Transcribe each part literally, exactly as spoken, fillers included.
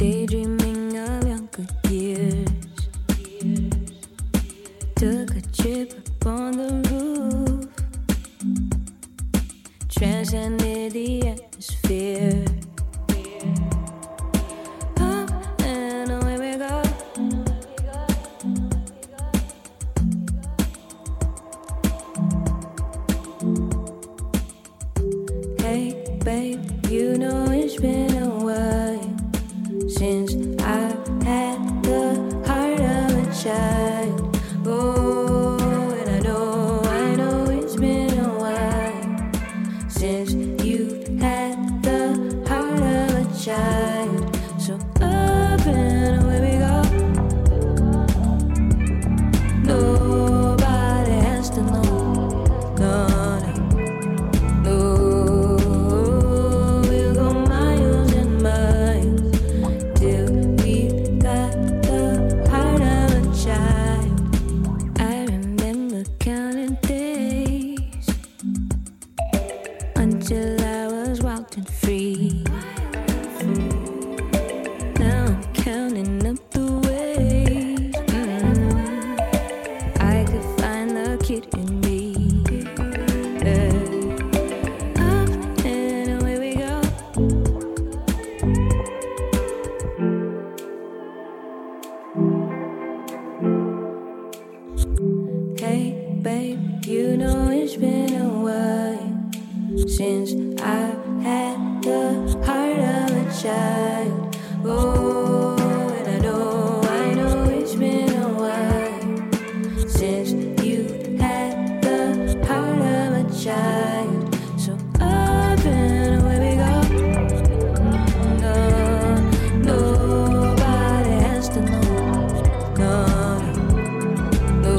daydreaming of younger years. Took a trip up on the roof, transcended the atmosphere. Up and away we go. Hey babe, you know it's been a while since I had the heart of a child. Oh, and I know, I know it's been a while since you had the heart of a child. So up and away we go. Nobody has to know. No, no, no. We'll go miles and miles till we got the heart of a child. I remember counting days until I was wild and free. Now I'm counting up the ways mm, I could find the kid in me. Yeah. Up and away we go. Hey babe, you know it's been a while since I had the heart of a child. Oh, and I know, I know it's been a while since you had the heart of a child. So up and away we go. No, nobody has to know. No, no,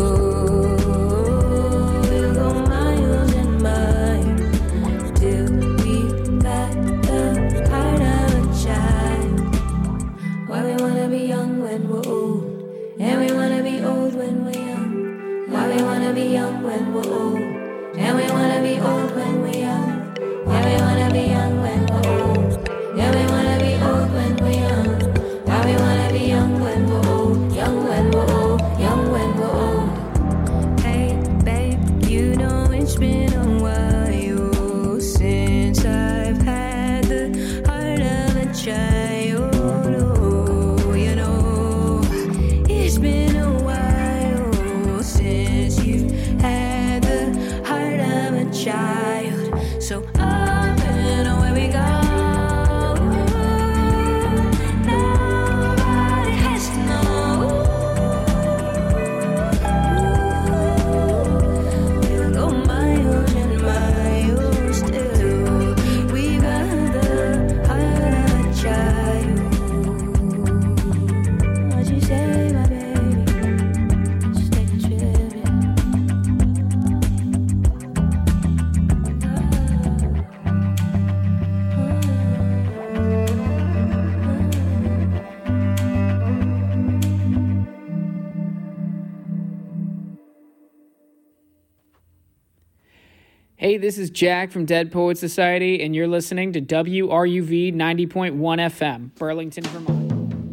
we'll go miles and miles till we got the heart of a child. Why we wanna be young when we're old, and we wanna be old when we're young. Why we wanna be young when we're old, and we wanna be old when we're young. Yeah, we wanna be young when we're old, yeah, we wanna be old when we're young. Why we wanna be young when we're old, young when we're old, young when we're old. Hey babe, you know it's been a while since I've had the heart of a child. Oh, you know, it's been a while since you had the heart of a child. So up and away we go. Nobody has to know. We'll go miles and miles till we got the heart of a child. What you say, my baby? Just take a trip, yeah. Hey, this is Jack from Dead Poets Society, and you're listening to W R U V ninety point one F M, Burlington, Vermont.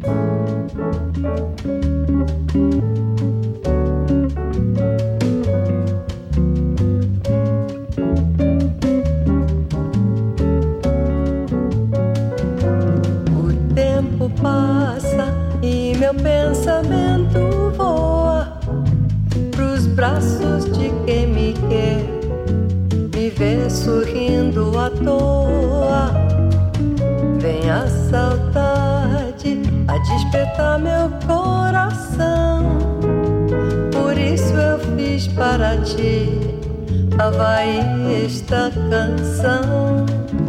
O tempo passa e meu pensamento voa pros braços de quem me quer, me vê sorrindo à toa. Vem a saudade a despertar meu coração. Por isso eu fiz para ti, Havaí, esta canção.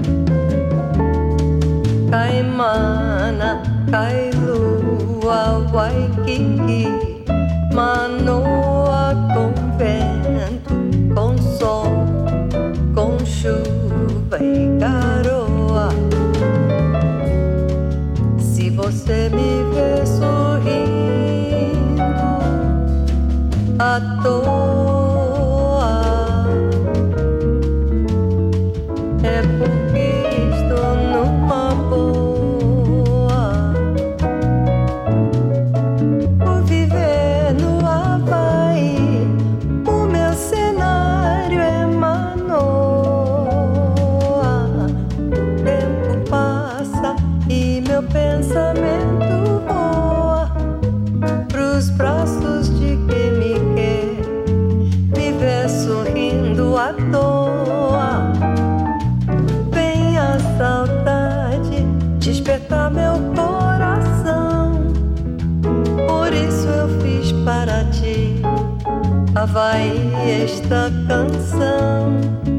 Caimana, Kailua, Waikiki, Manoa, com vento, com sol, com chuva e garoa. Se você me vê sorrindo à toa, é porque estou numa boa. vai esta canção.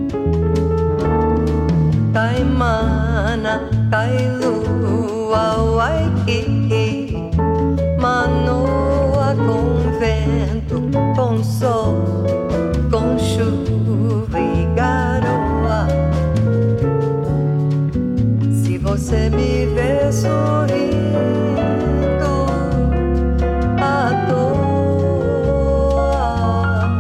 Caimana, Kailua, Waikiki, Manoa com vento, com sol, com chuva e garoa. Se você me vê sorrindo à toa,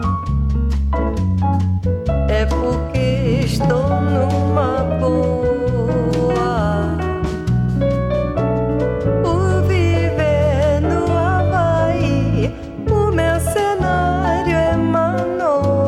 é porque estou numa boa. Por viver no Havaí, o meu cenário é Manoa.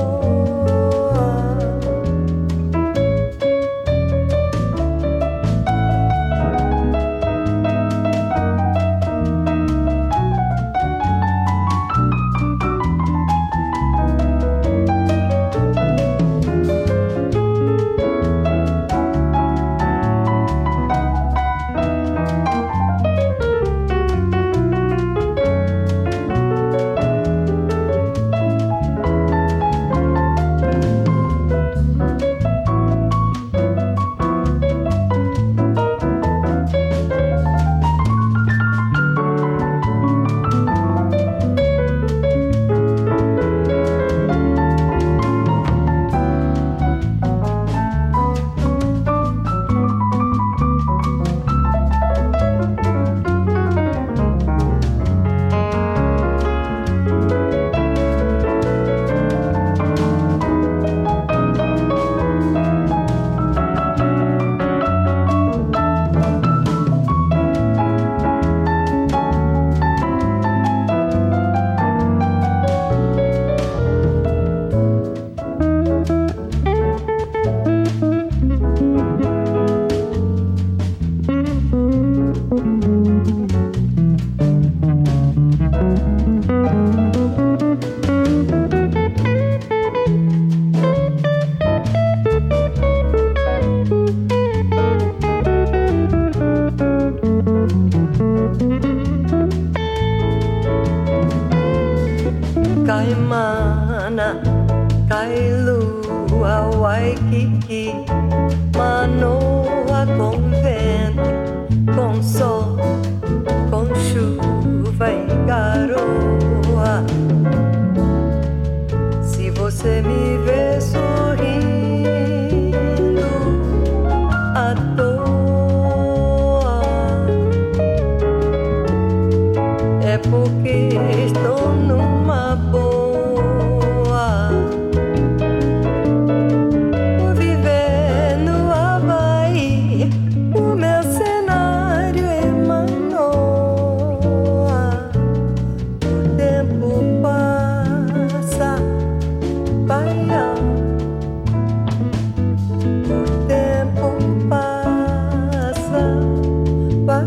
Caimana, Kailua, Waikiki, Manoa com vento, com sol, com chuva e garoa. Se você me vê sorrindo à toa, é porque estou numa boa. Por viver no Havaí, o meu cenário é Manoa. O tempo passa, vai. O tempo passa, vai.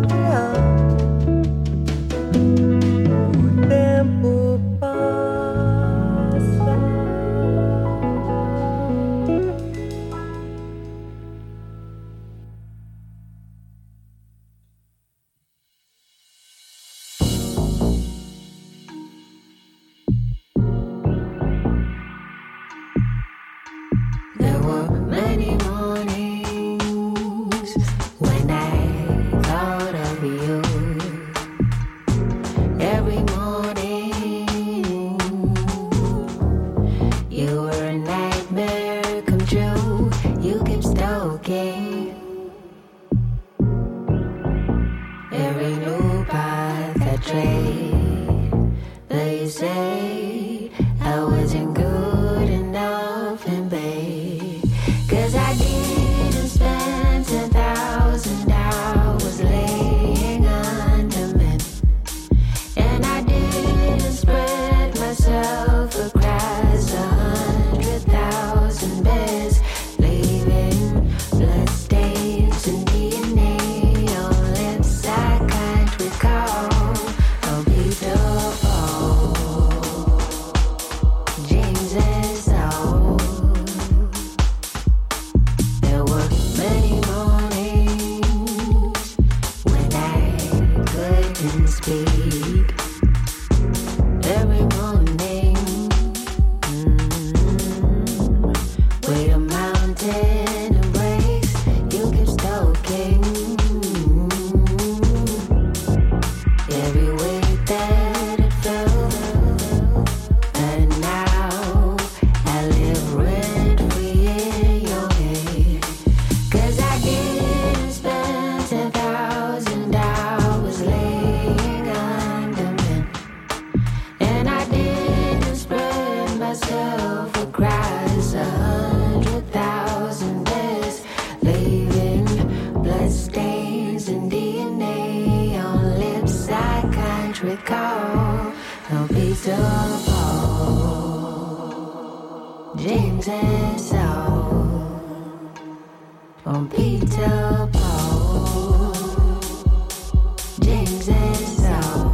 D N A on lips I can't recall. they call no Peter Paul, James and Saul, on Peter Paul, James and Saul.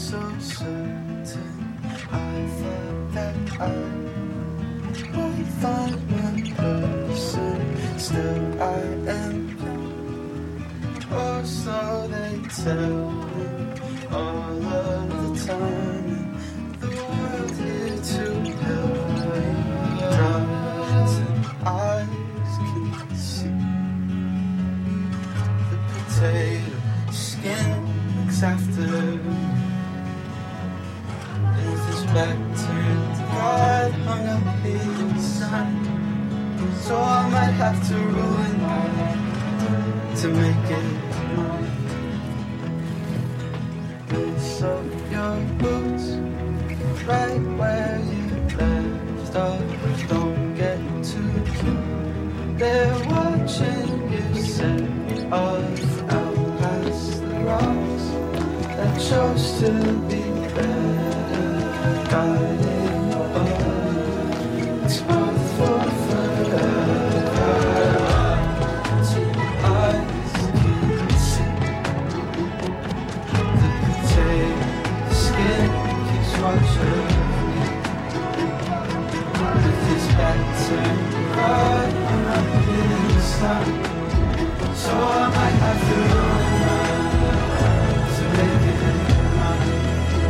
so certain. I thought that I would find my person. Still I am young, or so they tell me all of the time. The world here to help me. Darkness and eyes can see the potato skin looks after. His back turned, God hung up his sign. So I might have to ruin mine to make it mine. Lace up your boots right where you left off. Don't get too cute, they're watching you set off out past the rocks that chose to be there. Guiding on, it's worth for forever. Two eyes can see the potato skin keeps watching me. With his back turned right up in the sun. So I might have to run to make it mine.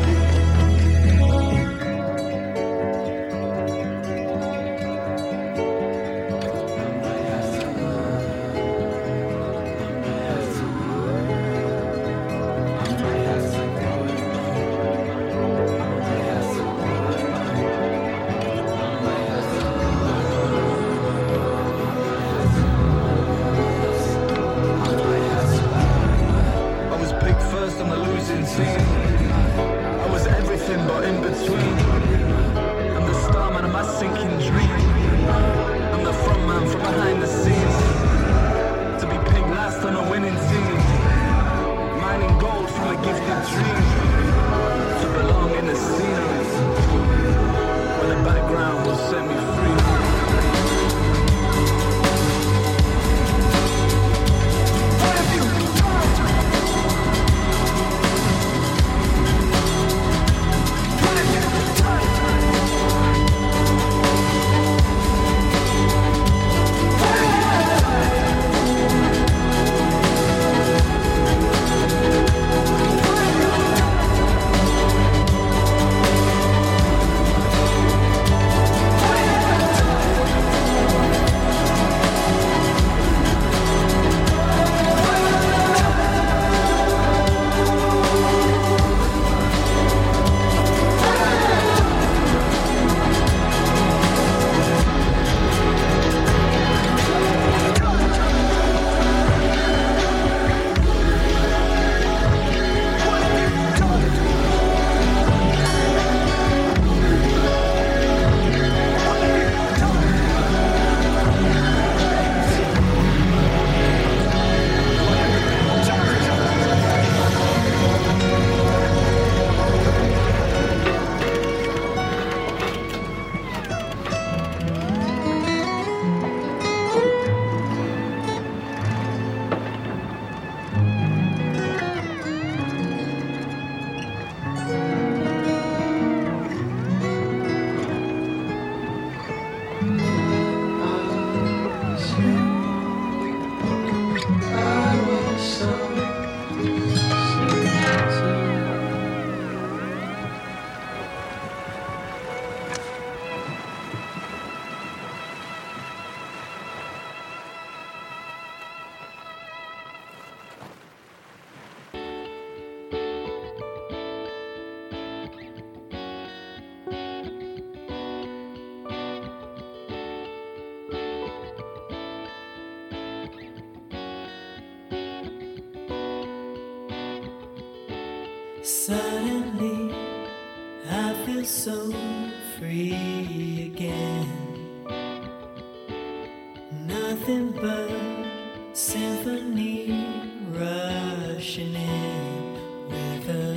Suddenly, I feel so free again. Nothing but symphony rushing in with a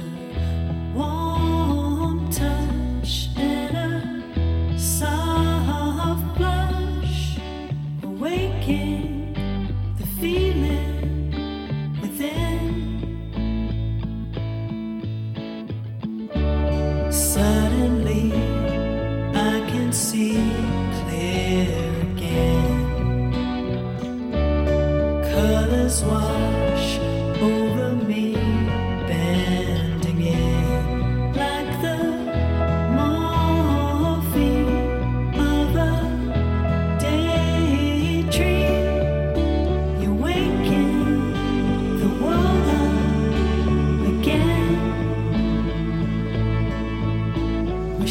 warm touch and a soft blush, awaken the feeling within.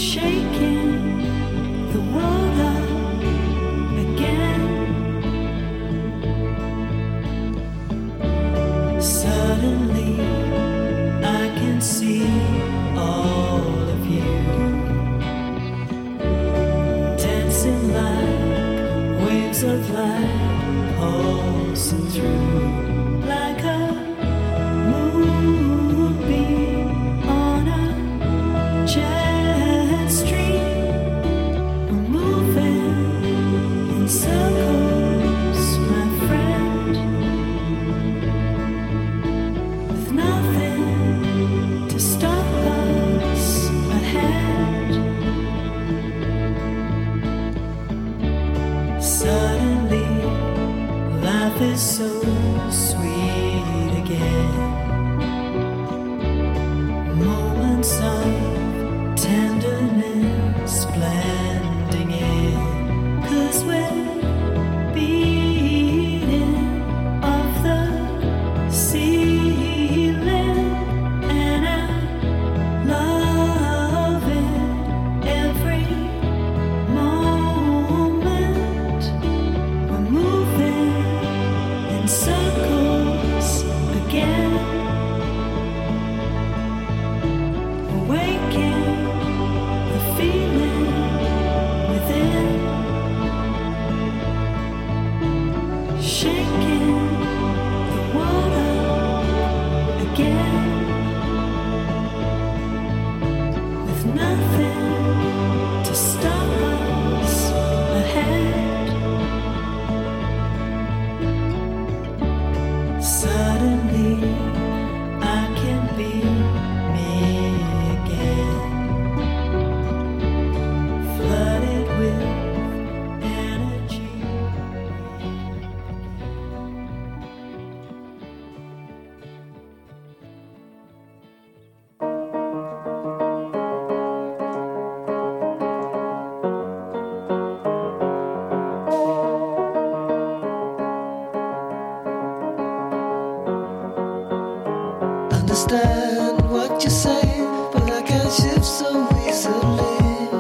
Understand what you say, but I can't shift so easily.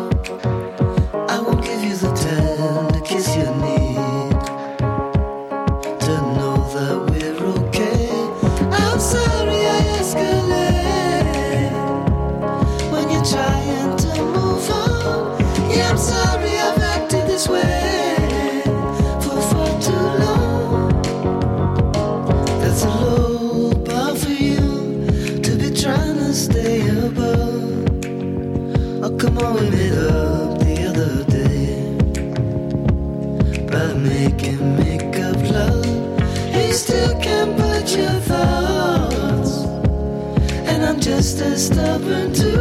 I won't give you the tender kiss you need to know that we're okay. I'm sorry I escalate when you're trying to move on. Yeah, I'm sorry I've acted this way for far too long. That's a low bar for you, trying to stay above. Oh, come on, we made up the other day by making make-up love. You still can't put your thoughts, and I'm just as stubborn too.